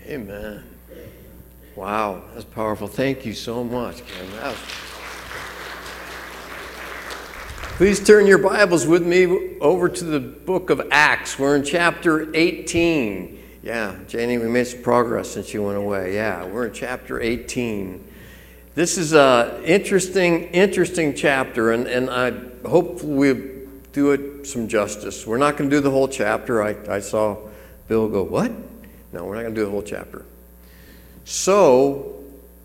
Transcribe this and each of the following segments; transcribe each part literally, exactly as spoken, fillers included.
Amen. Wow, that's powerful. Thank you so much, Ken. That was... Please turn your Bibles with me over to the book of Acts. We're in chapter eighteen. Yeah, Janie, we made some progress since you went away. Yeah, we're in chapter eighteen. This is an interesting, interesting chapter, and, and I hope we'll do it some justice. We're not going to do the whole chapter. I, I saw Bill go, what? No, we're not going to do the whole chapter. So,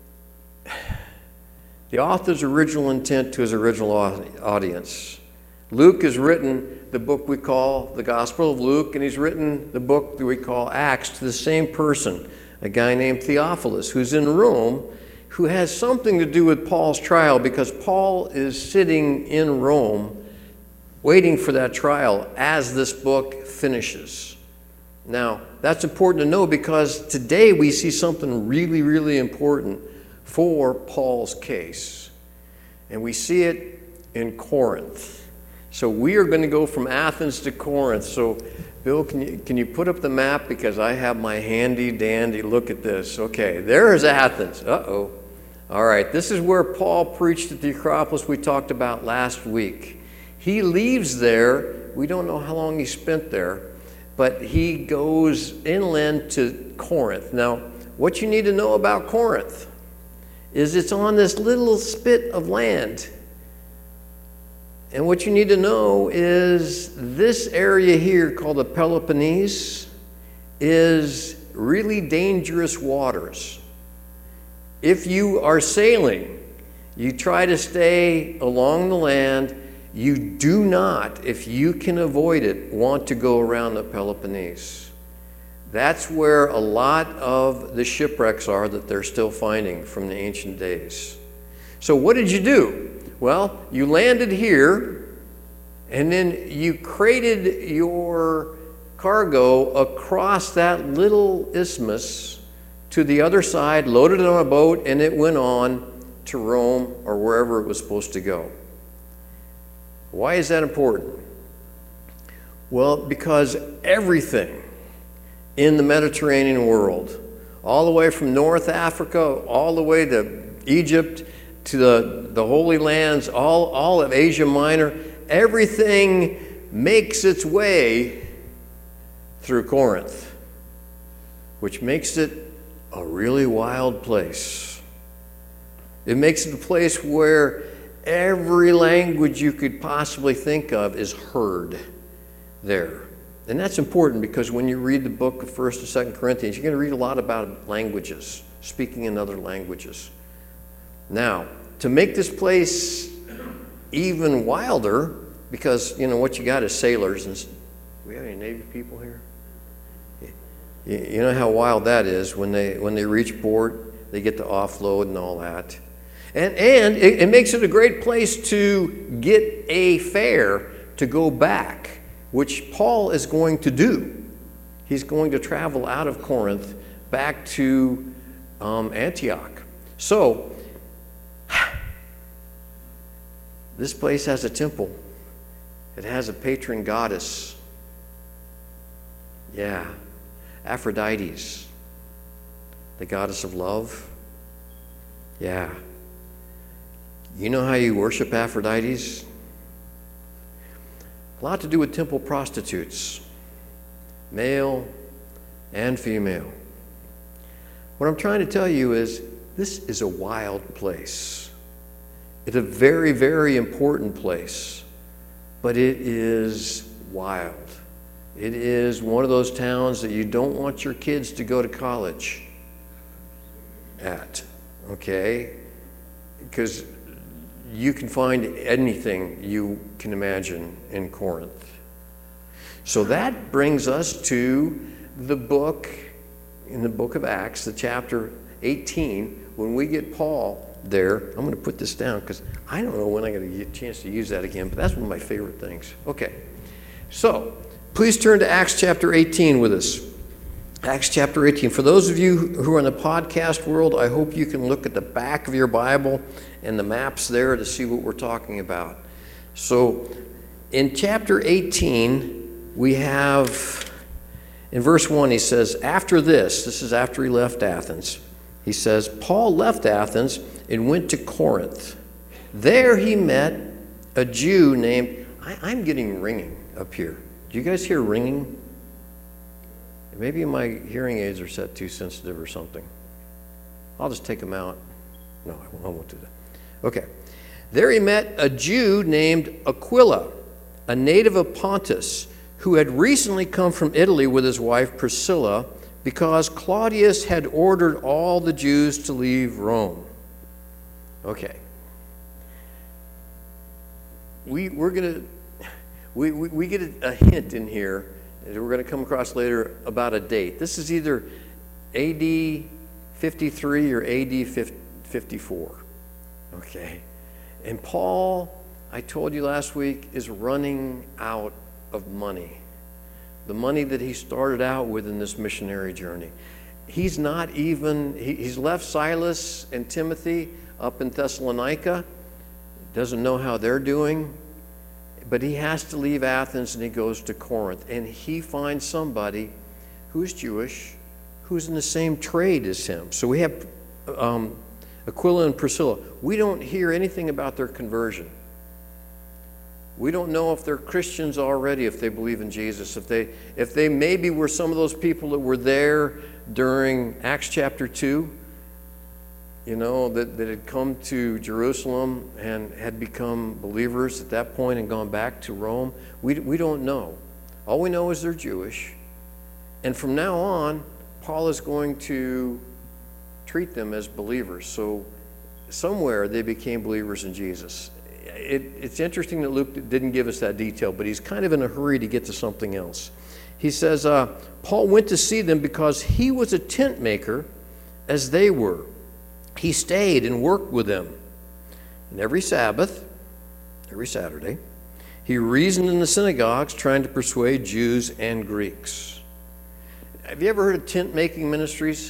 the author's original intent to his original audience. Luke has written the book we call the Gospel of Luke, and he's written the book that we call Acts to the same person, a guy named Theophilus, who's in Rome, who has something to do with Paul's trial, because Paul is sitting in Rome waiting for that trial as this book finishes. Now, that's important to know because today we see something really, really important for Paul's case. And we see it in Corinth. So we are going to go from Athens to Corinth. So, Bill, can you, can you put up the map? Because I have my handy dandy look at this. Okay, there's Athens. Uh-oh. All right, this is where Paul preached at the Acropolis we talked about last week. He leaves there. We don't know how long he spent there, but he goes inland to Corinth. Now, what you need to know about Corinth is it's on this little spit of land. And what you need to know is this area here called the Peloponnese is really dangerous waters. If you are sailing, you try to stay along the land. You do not, if you can avoid it, want to go around the Peloponnese. That's where a lot of the shipwrecks are that they're still finding from the ancient days. So what did you do? Well, you landed here, and then you crated your cargo across that little isthmus to the other side, loaded it on a boat, and it went on to Rome or wherever it was supposed to go. Why is that important? Well, because everything in the Mediterranean world, all the way from North Africa, all the way to Egypt, to the, the Holy Lands, all, all of Asia Minor, everything makes its way through Corinth, which makes it a really wild place. It makes it a place where every language you could possibly think of is heard there. And that's important because when you read the book of First and Second Corinthians, you're going to read a lot about languages, speaking in other languages. Now, to make this place even wilder, because, you know, what you got is sailors. And do we have any Navy people here? You know how wild that is. When they, when they reach port, they get to offload and all that. And, and it, it makes it a great place to get a fare to go back, which Paul is going to do. He's going to travel out of Corinth back to um, Antioch. So, this place has a temple. It has a patron goddess. Yeah, Aphrodite, the goddess of love. Yeah. You know how you worship Aphrodite? A lot to do with temple prostitutes, male and female. What I'm trying to tell you is this is a wild place. It's a very, very important place, but it is wild. It is one of those towns that you don't want your kids to go to college at, okay? Because you can find anything you can imagine in Corinth. So that brings us to the book, in the book of Acts, the chapter eighteen, when we get Paul there. I'm going to put this down because I don't know when I'm going to get a chance to use that again, but that's one of my favorite things. Okay, so please turn to Acts chapter eighteen with us. Acts chapter eighteen. For those of you who are in the podcast world, I hope you can look at the back of your Bible and the maps there to see what we're talking about. So in chapter eighteen, we have In verse one, he says, after this, this is after he left Athens, he says, Paul left Athens and went to Corinth. There he met a Jew named, I, I'm getting ringing up here. Do you guys hear ringing? Maybe my hearing aids are set too sensitive or something. I'll just take them out. No, I won't, I won't do that. Okay. There he met a Jew named Aquila, a native of Pontus, who had recently come from Italy with his wife Priscilla because Claudius had ordered all the Jews to leave Rome. Okay. We, we're going to, we, we, we get a, a hint in here that we're going to come across later about a date. This is either A D fifty-three or A D fifty-four. Okay. And Paul, I told you last week, is running out of money. The money that he started out with in this missionary journey. He's not even, he, he's left Silas and Timothy up in Thessalonica. Doesn't know how they're doing. But he has to leave Athens and he goes to Corinth. And he finds somebody who's Jewish, who's in the same trade as him. So we have um, Aquila and Priscilla. We don't hear anything about their conversion. We don't know if they're Christians already, if they believe in Jesus, if they, if they maybe were some of those people that were there during Acts chapter two, you know, that, that had come to Jerusalem and had become believers at that point and gone back to Rome. We, we don't know. All we know is they're Jewish. And from now on, Paul is going to treat them as believers. So somewhere they became believers in Jesus. It, it's interesting that Luke didn't give us that detail, but he's kind of in a hurry to get to something else. He says, uh, Paul went to see them because he was a tent maker as they were. He stayed and worked with them. And every Sabbath, every Saturday, he reasoned in the synagogues trying to persuade Jews and Greeks. Have you ever heard of tent making ministries?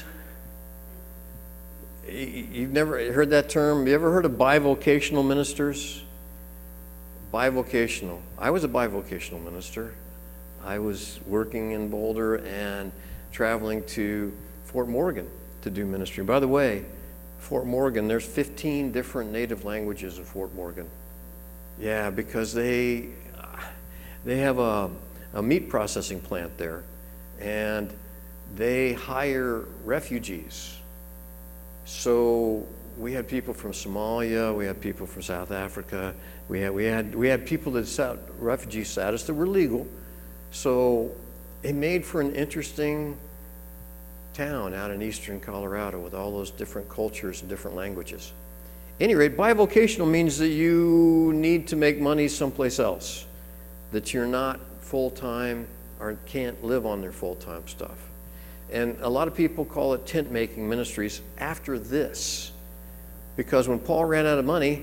You've never heard that term? Have you ever heard of bivocational ministers? Bivocational. I was a bivocational minister. I was working in Boulder and traveling to Fort Morgan to do ministry. By the way, Fort Morgan, there's fifteen different native languages in Fort Morgan. Yeah, because they they have a, a meat processing plant there, and they hire refugees. So we had people from Somalia, we had people from South Africa, we had we had we had people that sought refugee status that were legal. So it made for an interesting town out in eastern Colorado with all those different cultures and different languages. At any rate, bivocational means that you need to make money someplace else, that you're not full-time or can't live on their full-time stuff. And a lot of people call it tent-making ministries after this, because when Paul ran out of money,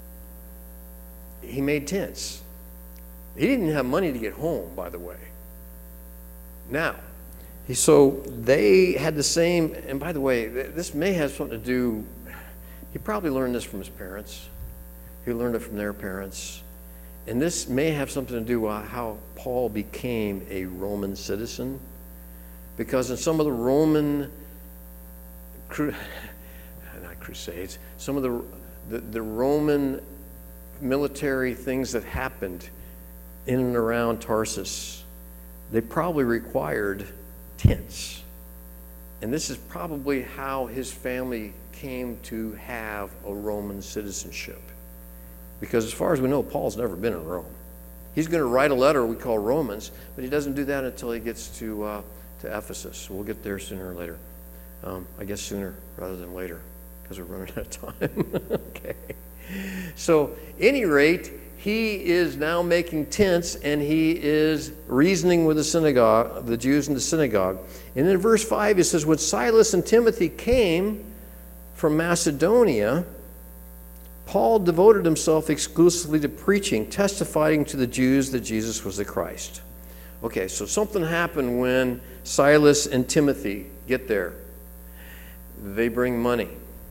he made tents. He didn't have money to get home, by the way. Now, so they had the same, and by the way, this may have something to do, he probably learned this from his parents. He learned it from their parents. And this may have something to do with how Paul became a Roman citizen. Because in some of the Roman, cru- not crusades, some of the, the, the Roman military things that happened in and around Tarsus, they probably required tents. And this is probably how his family came to have a Roman citizenship. Because as far as we know, Paul's never been in Rome. He's going to write a letter we call Romans, but he doesn't do that until he gets to, uh, to Ephesus. We'll get there sooner or later. Um, I guess sooner rather than later, because we're running out of time. Okay. So, any rate, he is now making tents, and he is reasoning with the synagogue, the Jews in the synagogue. And in verse five, it says, when Silas and Timothy came from Macedonia, Paul devoted himself exclusively to preaching, testifying to the Jews that Jesus was the Christ. Okay, so something happened when Silas and Timothy get there. They bring money.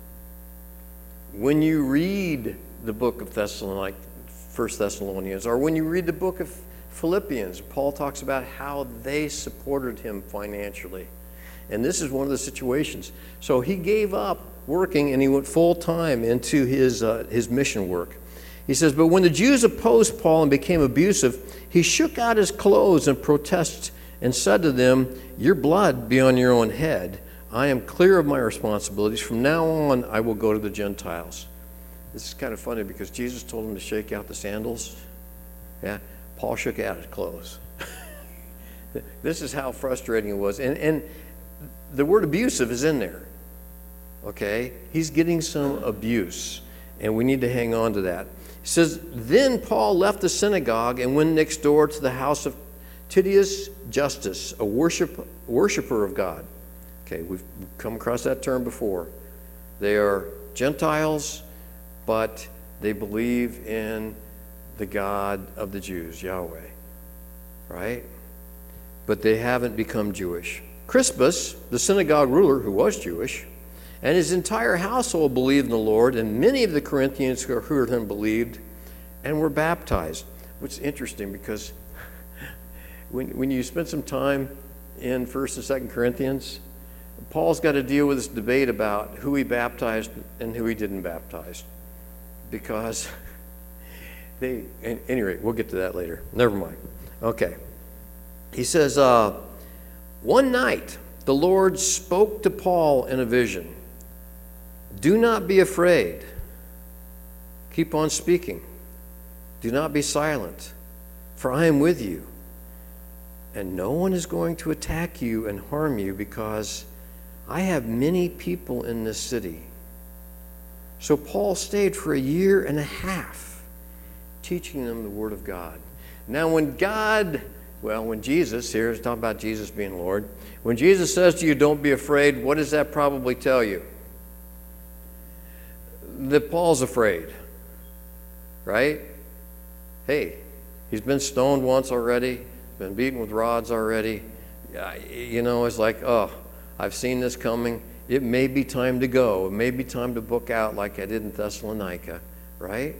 When you read the book of Thessalonians, First Thessalonians, or when you read the book of Philippians, Paul talks about how they supported him financially. And this is one of the situations. So he gave up working and he went full time into his, uh, his mission work. He says, but when the Jews opposed Paul and became abusive, he shook out his clothes and protested and said to them, your blood be on your own head. I am clear of my responsibilities. From now on, I will go to the Gentiles. This is kind of funny because Jesus told him to shake out the sandals. Yeah, Paul shook out his clothes. This is how frustrating it was. And, and the word abusive is in there. Okay? He's getting some abuse, and we need to hang on to that. He says, then Paul left the synagogue and went next door to the house of Titius Justus, a worship, worshiper of God. Okay, we've come across that term before. They are Gentiles, but they believe in the God of the Jews, Yahweh, right? But they haven't become Jewish. Crispus, the synagogue ruler, who was Jewish, and his entire household believed in the Lord, and many of the Corinthians who heard him believed and were baptized. Which is interesting because when, when you spend some time in First and Second Corinthians, Paul's got to deal with this debate about who he baptized and who he didn't baptize. Because they, at any rate, we'll get to that later. Never mind. Okay. He says, uh, one night the Lord spoke to Paul in a vision. Do not be afraid. Keep on speaking. Do not be silent, for I am with you. And no one is going to attack you and harm you because I have many people in this city. So Paul stayed for a year and a half teaching them the Word of God. Now when God, well, when Jesus, here is talking about Jesus being Lord, when Jesus says to you, don't be afraid, what does that probably tell you? That Paul's afraid, right? Hey, he's been stoned once already, been beaten with rods already. You know, it's like, oh, I've seen this coming. It may be time to go. It may be time to book out like I did in Thessalonica, right?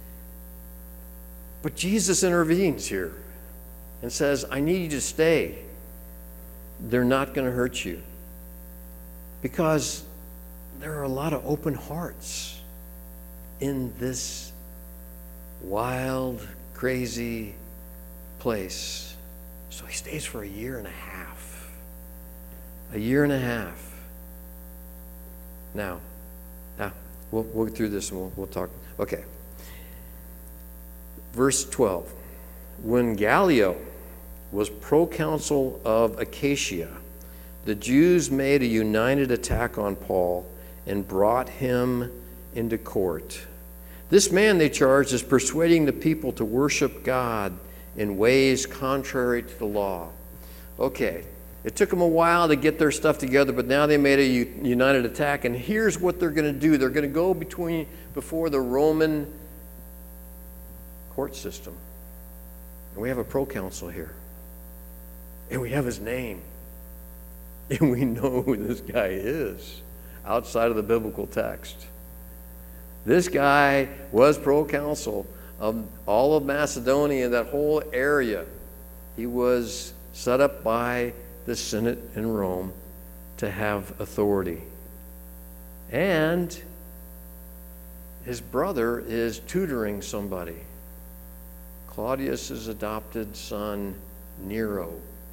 But Jesus intervenes here and says, I need you to stay. They're not going to hurt you. Because there are a lot of open hearts in this wild, crazy place. So he stays for a year and a half. A year and a half. Now, now we'll, we'll get through this and we'll, we'll talk. Okay. Verse twelve. When Gallio was proconsul of Achaia, the Jews made a united attack on Paul and brought him into court. This man, they charged, is persuading the people to worship God in ways contrary to the law. Okay, it took them a while to get their stuff together, but now they made a united attack, and here's what they're going to do. They're going to go between before the Roman court system. And we have a proconsul here. And we have his name. And we know who this guy is outside of the biblical text. This guy was proconsul of all of Macedonia, that whole area. He was set up by the Senate in Rome to have authority. And his brother is tutoring somebody. Claudius's adopted son, Nero.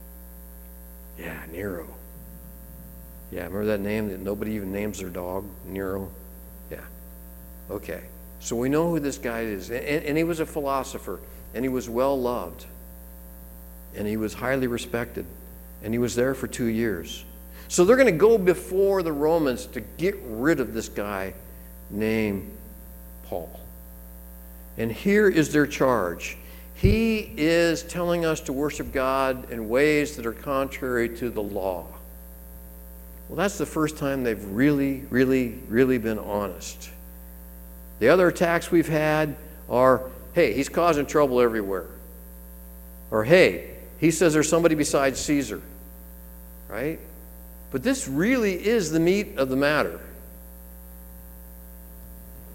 Yeah, Nero. Yeah, remember that name that nobody even names their dog? Nero? Yeah. Okay. So we know who this guy is. And, and he was a philosopher. And he was well loved. And he was highly respected. And he was there for two years. So they're going to go before the Romans to get rid of this guy named Paul. And here is their charge. He is telling us to worship God in ways that are contrary to the law. Well, that's the first time they've really, really, really been honest. The other attacks we've had are, hey, he's causing trouble everywhere. Or, hey, he says there's somebody besides Caesar. Right? But this really is the meat of the matter.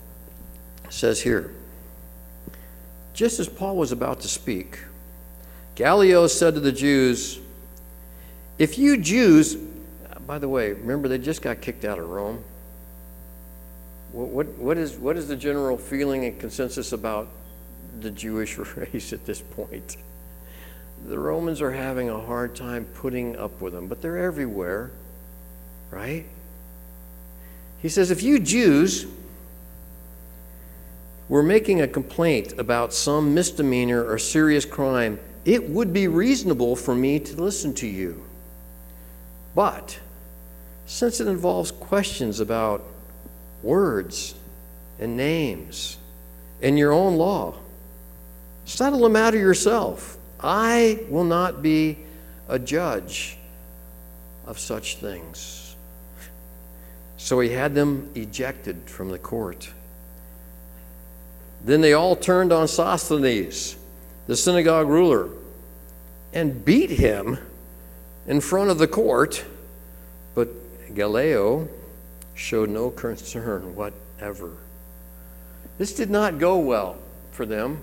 It says here, just as Paul was about to speak, Gallio said to the Jews, if you Jews, by the way, remember they just got kicked out of Rome. What, what, what, is, what is the general feeling and consensus about the Jewish race at this point? The Romans are having a hard time putting up with them, but they're everywhere, right? He says, if you Jews were making a complaint about some misdemeanor or serious crime, it would be reasonable for me to listen to you. But since it involves questions about words and names and your own law, settle the matter yourself. I will not be a judge of such things. So he had them ejected from the court. Then they all turned on Sosthenes, the synagogue ruler, and beat him in front of the court. But Gallio showed no concern whatever. This did not go well for them.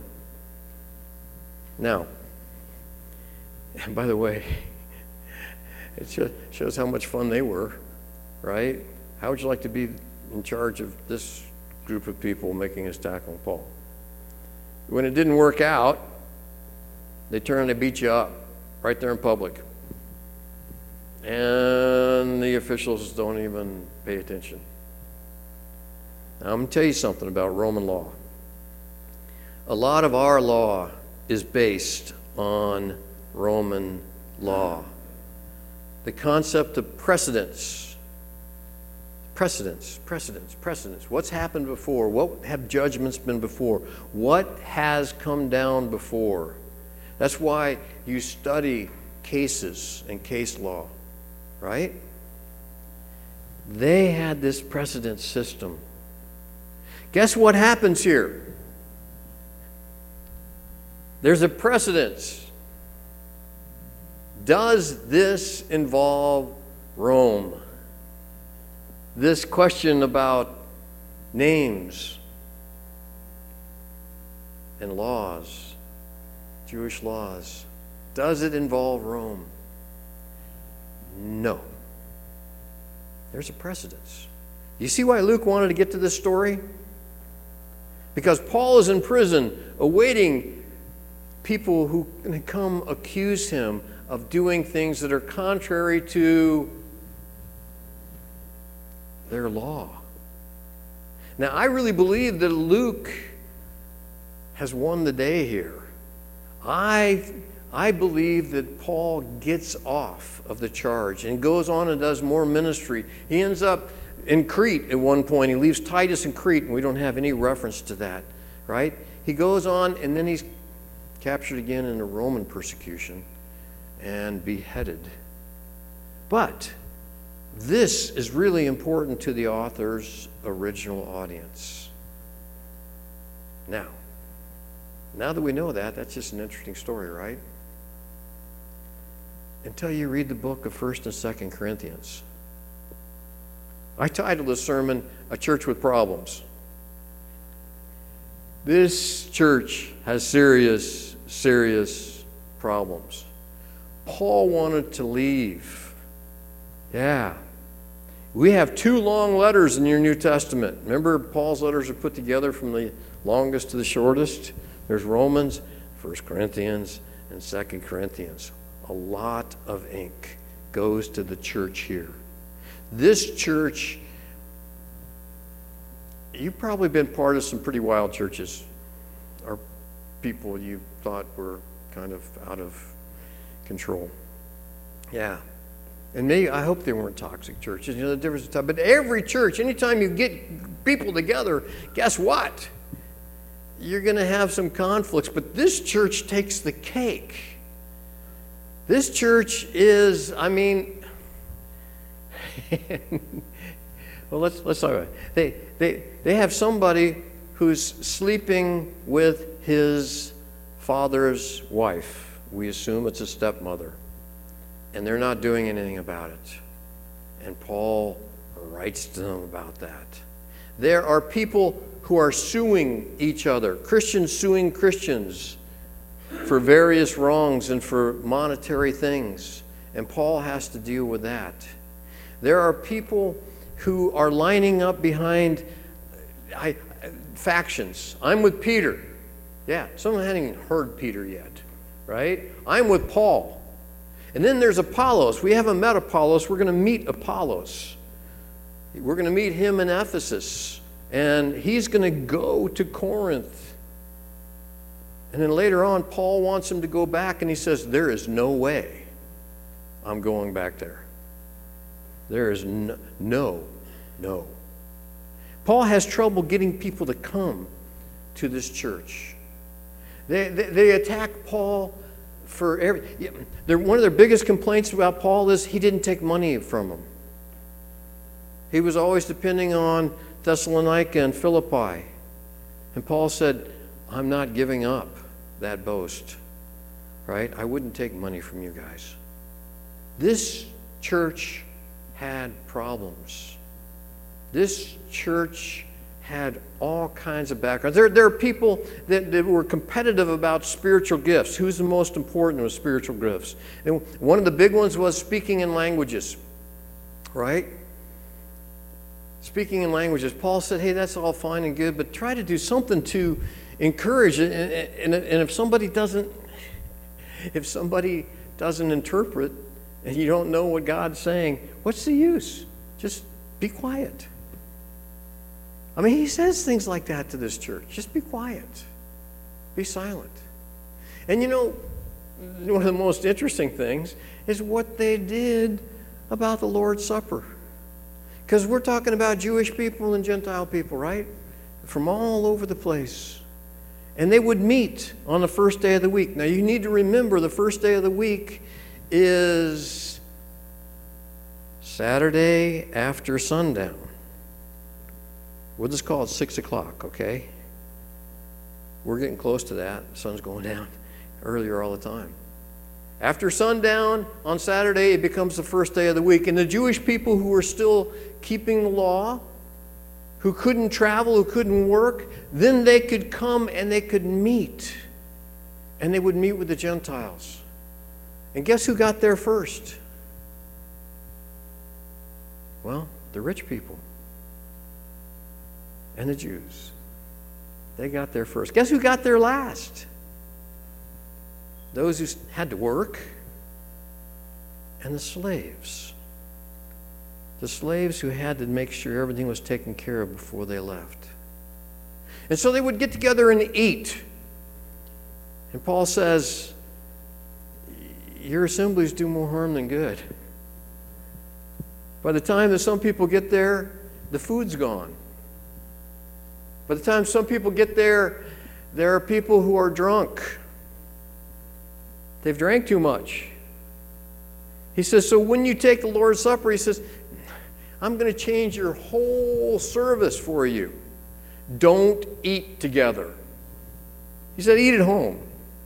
Now, and by the way, it shows how much fun they were, right? How would you like to be in charge of this group of people making us tackle Paul? When it didn't work out, they turned and beat you up right there in public. And the officials don't even pay attention. Now, I'm going to tell you something about Roman law. A lot of our law is based on Roman law. The concept of precedence. Precedence, precedence, precedence. What's happened before? What have judgments been before? What has come down before? That's why you study cases and case law, right? They had this precedence system. Guess what happens here? There's a precedence. Does this involve Rome? This question about names and laws, Jewish laws, does it involve Rome? No. There's a precedence. You see why Luke wanted to get to this story? Because Paul is in prison awaiting people who can come accuse him of doing things that are contrary to their law. Now, I really believe that Luke has won the day here. I, I believe that Paul gets off of the charge and goes on and does more ministry. He ends up in Crete at one point. He leaves Titus in Crete, and we don't have any reference to that, right? He goes on, and then he's captured again in a Roman persecution and beheaded. But this is really important to the author's original audience. Now, now that we know that, that's just an interesting story, right? Until you read the book of First and Second Corinthians. I titled this sermon, A Church with Problems. This church has serious, serious problems. Paul wanted to leave. Yeah. We have two long letters in your New Testament. Remember, Paul's letters are put together from the longest to the shortest. There's Romans, First Corinthians, and Second Corinthians. A lot of ink goes to the church here. This church, you've probably been part of some pretty wild churches, or people you thought were kind of out of control. Yeah. And maybe, I hope they weren't toxic churches. You know, the difference is tough. But every church, anytime you get people together, guess what? You're going to have some conflicts. But this church takes the cake. This church is, I mean, well, let's let's talk about it. They they they have somebody who's sleeping with his father's wife. We assume it's a stepmother. And they're not doing anything about it. And Paul writes to them about that. There are people who are suing each other, Christians suing Christians. for various wrongs and for monetary things. And Paul has to deal with that. There are people who are lining up behind I, factions. I'm with Peter. Yeah, someone hadn't even heard Peter yet, right? I'm with Paul. And then there's Apollos. We haven't met Apollos. We're going to meet Apollos. We're going to meet him in Ephesus. And he's going to go to Corinth. And then later on, Paul wants him to go back, and he says, there is no way I'm going back there. There is no, no, no. Paul has trouble getting people to come to this church. They, they, they attack Paul for every... Yeah, one of their biggest complaints about Paul is he didn't take money from them. He was always depending on Thessalonica and Philippi. And Paul said, I'm not giving up that boast. Right? I wouldn't take money from you guys. This church had problems. This church had all kinds of backgrounds. There, there are people that, that were competitive about spiritual gifts. Who's the most important with spiritual gifts? And one of the big ones was speaking in languages, right? Speaking in languages. Paul said, hey, that's all fine and good, but try to do something to encourage it. And, and, and if somebody doesn't, if somebody doesn't interpret and you don't know what God's saying, what's the use? Just be quiet. I mean, he says things like that to this church. Just be quiet. Be silent. And you know, one of the most interesting things is what they did about the Lord's Supper. Because we're talking about Jewish people and Gentile people, right? From all over the place. And they would meet on the first day of the week. Now, you need to remember the first day of the week is Saturday after sundown. We'll just call it six o'clock, okay? We're getting close to that. The sun's going down earlier all the time. After sundown on Saturday, it becomes the first day of the week. And the Jewish people who were still keeping the law, who couldn't travel, who couldn't work, then they could come and they could meet. And they would meet with the Gentiles. And guess who got there first? Well, the rich people. And the Jews. They got there first. Guess who got there last? Those who had to work and the slaves. The slaves who had to make sure everything was taken care of before they left. And so they would get together and eat. And Paul says, your assemblies do more harm than good. By the time that some people get there, the food's gone. By the time some people get there, there are people who are drunk. They've drank too much. He says, so when you take the Lord's Supper, he says, I'm going to change your whole service for you. Don't eat together. He said, eat at home.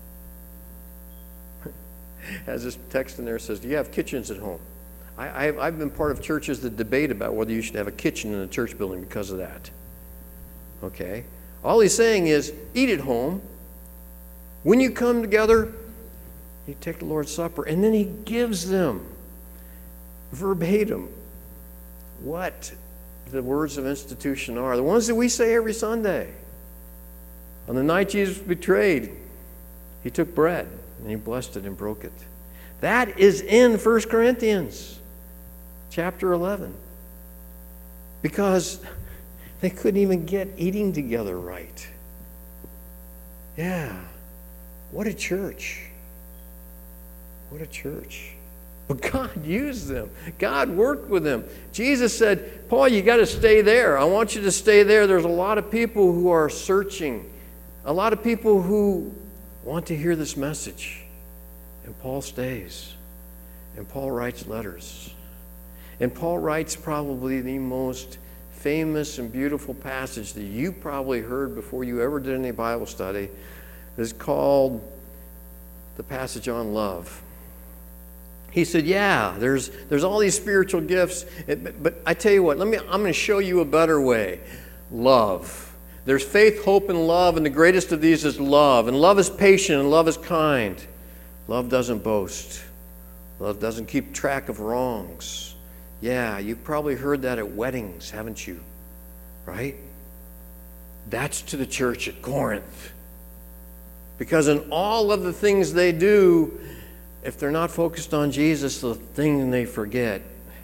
As this text in there says, do you have kitchens at home? I, I've, I've been part of churches that debate about whether you should have a kitchen in a church building because of that. Okay? All he's saying is, eat at home. When you come together, you take the Lord's Supper, and then he gives them verbatim what the words of institution are, the ones that we say every Sunday. On the night Jesus was betrayed, he took bread, and he blessed it and broke it. That is in First Corinthians chapter eleven. Because they couldn't even get eating together right. Yeah. What a church. What a church. But God used them. God worked with them. Jesus said, Paul, you got to stay there. I want you to stay there. There's a lot of people who are searching. A lot of people who want to hear this message. And Paul stays. And Paul writes letters. And Paul writes probably the most famous and beautiful passage that you probably heard before you ever did any Bible study. It's called the passage on love. He said, yeah, there's, there's all these spiritual gifts, but, but I tell you what, let me, I'm going to show you a better way. Love. There's faith, hope, and love, and the greatest of these is love. And love is patient, and love is kind. Love doesn't boast. Love doesn't keep track of wrongs. Yeah, you've probably heard that at weddings, haven't you? Right? That's to the church at Corinth. Because in all of the things they do, if they're not focused on Jesus, the thing they forget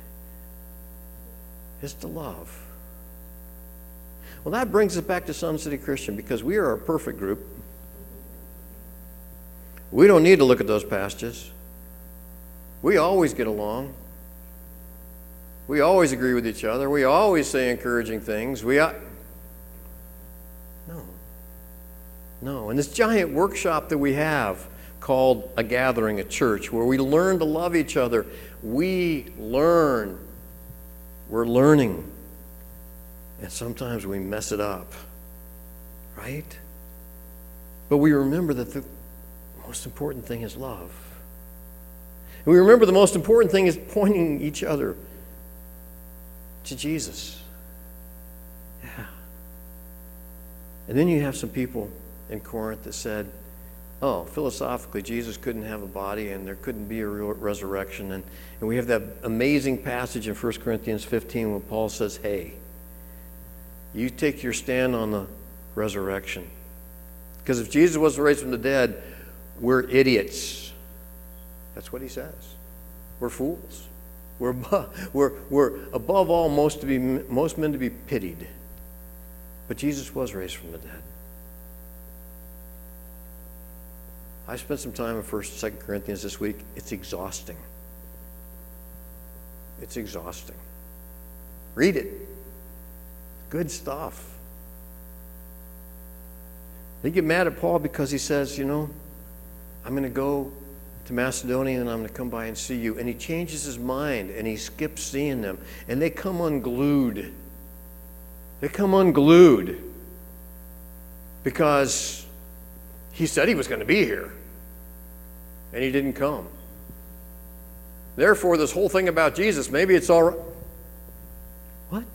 is to love. Well, that brings us back to Sun City Christian, because we are a perfect group. We don't need to look at those passages. We always get along. We always agree with each other. We always say encouraging things. We uh, no. No. And this giant workshop that we have called a gathering, a church, where we learn to love each other. We learn. We're learning. And sometimes we mess it up. Right? But we remember that the most important thing is love. And we remember the most important thing is pointing each other to Jesus. Yeah. And then you have some people in Corinth that said, oh, philosophically, Jesus couldn't have a body and there couldn't be a real resurrection. And, and we have that amazing passage in First Corinthians fifteen where Paul says, hey, you take your stand on the resurrection. Because if Jesus wasn't raised from the dead, we're idiots. That's what he says. We're fools. We're above, we're, we're above all most, to be, most men to be pitied. But Jesus was raised from the dead. I spent some time in First and Second Corinthians this week. It's exhausting. It's exhausting. Read it. Good stuff. They get mad at Paul because he says, you know, I'm going to go to Macedonia and I'm going to come by and see you. And he changes his mind and he skips seeing them. And they come unglued. They come unglued because he said he was going to be here and he didn't come. Therefore, this whole thing about Jesus, maybe it's all right. What?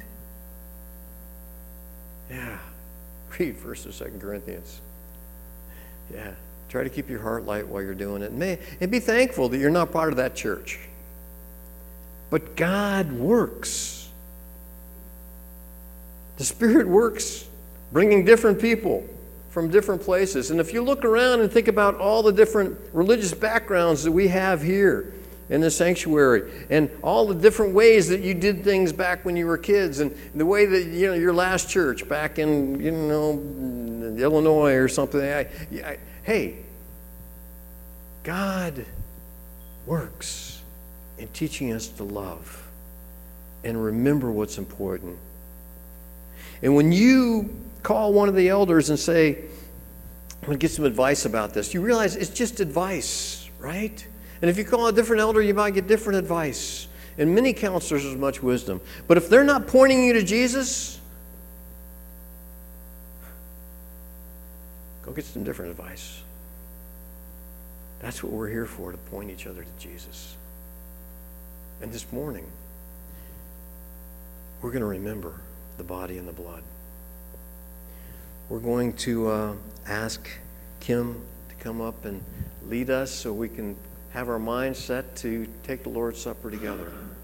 Yeah. Read First or Second Corinthians. Yeah. Try to keep your heart light while you're doing it. And, may, and be thankful that you're not part of that church. But God works. The Spirit works, bringing different people from different places. And if you look around and think about all the different religious backgrounds that we have here in the sanctuary, and all the different ways that you did things back when you were kids, and the way that, you know, your last church back in, you know, Illinois or something. I, I, hey, God works in teaching us to love and remember what's important. And when you call one of the elders and say, I'm going to get some advice about this, you realize it's just advice, right? And if you call a different elder, you might get different advice. And many counselors have much wisdom. But if they're not pointing you to Jesus, go get some different advice. That's what we're here for, to point each other to Jesus. And this morning, we're going to remember the body and the blood. We're going to uh, ask Kim to come up and lead us so we can have our minds set to take the Lord's Supper together.